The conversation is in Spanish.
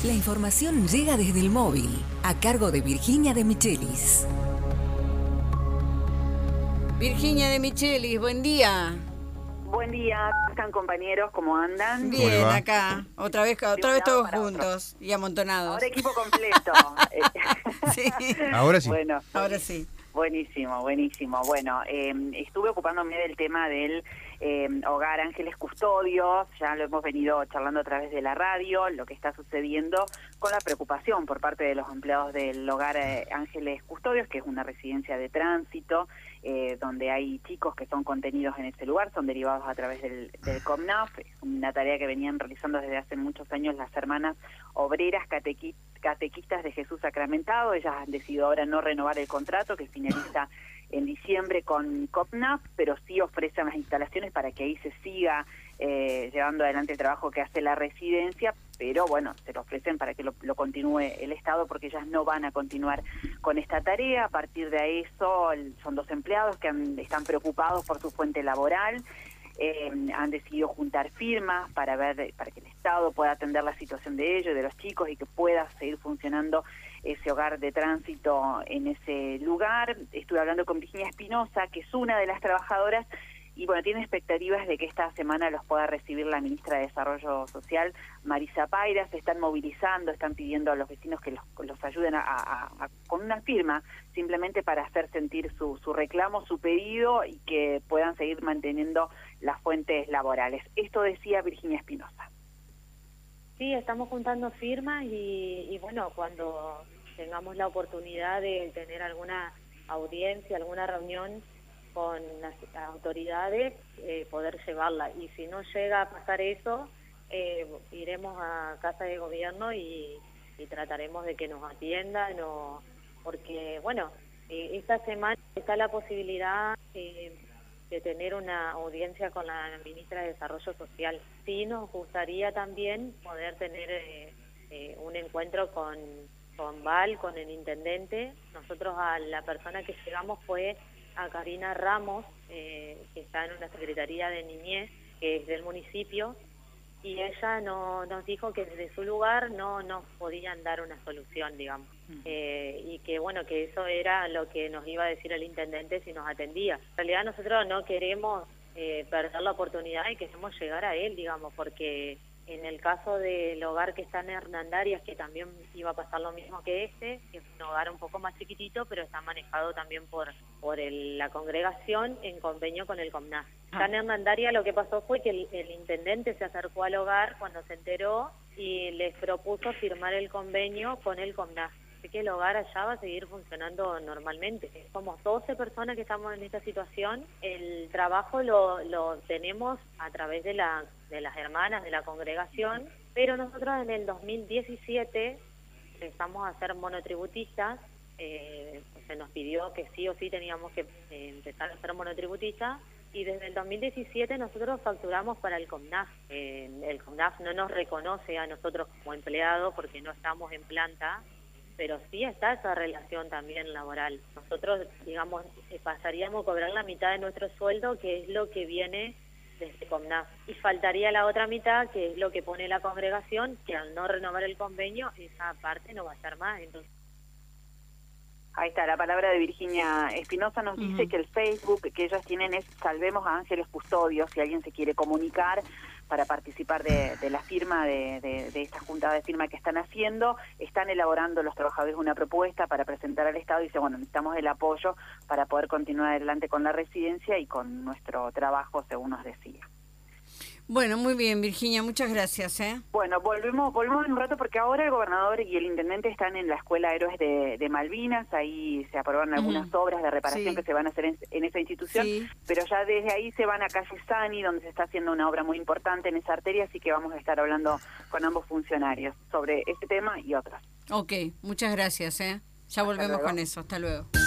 La información llega desde el móvil, a cargo de Virginia de Michelis. Virginia de Michelis, buen día. Buen día, ¿cómo están compañeros? ¿Cómo andan? Bien, acá, otra vez todos juntos y amontonados. Ahora equipo completo. Sí. Ahora sí. Bueno, ahora sí. Buenísimo. Bueno, estuve ocupándome del tema del Hogar Ángeles Custodios, ya lo hemos venido charlando a través de la radio, lo que está sucediendo con la preocupación por parte de los empleados del Hogar Ángeles Custodios, que es una residencia de tránsito, donde hay chicos que son contenidos en ese lugar, son derivados a través del COMNAF, es una tarea que venían realizando desde hace muchos años las hermanas obreras catequistas de Jesús Sacramentado. Ellas han decidido ahora no renovar el contrato que finaliza en diciembre con COMNAF, pero sí ofrecen las instalaciones para que ahí se siga llevando adelante el trabajo que hace la residencia, pero bueno, se lo ofrecen para que lo continúe el Estado, porque ellas no van a continuar con esta tarea. A partir de eso, son dos empleados que están preocupados por su fuente laboral. Han decidido juntar firmas para que el Estado pueda atender la situación de ellos y de los chicos y que pueda seguir funcionando ese hogar de tránsito en ese lugar. Estuve hablando con Virginia Espinosa, que es una de las trabajadoras, y bueno, tiene expectativas de que esta semana los pueda recibir la ministra de Desarrollo Social, Marisa Paira. Se están movilizando, están pidiendo a los vecinos que los ayuden con una firma, simplemente para hacer sentir su reclamo, su pedido, y que puedan seguir manteniendo las fuentes laborales. Esto decía Virginia Espinosa. Sí, estamos juntando firmas y bueno, cuando tengamos la oportunidad de tener alguna audiencia, alguna reunión con las autoridades, poder llevarla. Y si no llega a pasar eso, iremos a Casa de Gobierno y trataremos de que nos atiendan, porque bueno, esta semana está la posibilidad de tener una audiencia con la ministra de Desarrollo Social. Sí, nos gustaría también poder tener un encuentro con Val, con el intendente. Nosotros a la persona que llegamos fue a Karina Ramos, que está en una secretaría de niñez, que es del municipio, y ella nos dijo que desde su lugar no nos podían dar una solución, digamos, y que bueno, que eso era lo que nos iba a decir el intendente si nos atendía. En realidad nosotros no queremos perder la oportunidad y queremos llegar a él, digamos, porque en el caso del hogar que está en Hernandarias, que también iba a pasar lo mismo que que es un hogar un poco más chiquitito, pero está manejado también por la congregación en convenio con el COMNAF. Acá en Hernandarias lo que pasó fue que el intendente se acercó al hogar cuando se enteró y les propuso firmar el convenio con el COMNAF. Así que el hogar allá va a seguir funcionando normalmente. Somos 12 personas que estamos en esta situación. El trabajo lo tenemos a través de las hermanas de la congregación, pero nosotros en el 2017 empezamos a ser monotributistas. Se nos pidió que sí o sí teníamos que empezar a ser monotributistas, y desde el 2017 nosotros facturamos para el COMNAF. El COMNAF no nos reconoce a nosotros como empleados porque no estamos en planta, pero sí está esa relación también laboral. Nosotros, digamos, pasaríamos a cobrar la mitad de nuestro sueldo, que es lo que viene desde COMNAF, y faltaría la otra mitad, que es lo que pone la congregación, que al no renovar el convenio, esa parte no va a estar más. Entonces, ahí está, la palabra de Virginia Espinosa nos dice que el Facebook que ellos tienen es Salvemos a Ángeles Custodios. Si alguien se quiere comunicar para participar de la firma, de esta junta de firma que están haciendo, están elaborando los trabajadores una propuesta para presentar al Estado, y dice, bueno, necesitamos el apoyo para poder continuar adelante con la residencia y con nuestro trabajo, según nos decía. Bueno, muy bien, Virginia, muchas gracias. Bueno, volvemos en un rato, porque ahora el gobernador y el intendente están en la Escuela Héroes de Malvinas. Ahí se aprobaron algunas obras de reparación que se van a hacer en esa institución, pero ya desde ahí se van a Calle Sani, donde se está haciendo una obra muy importante en esa arteria, así que vamos a estar hablando con ambos funcionarios sobre este tema y otros. Ok, muchas gracias. Ya volvemos con eso. Hasta luego.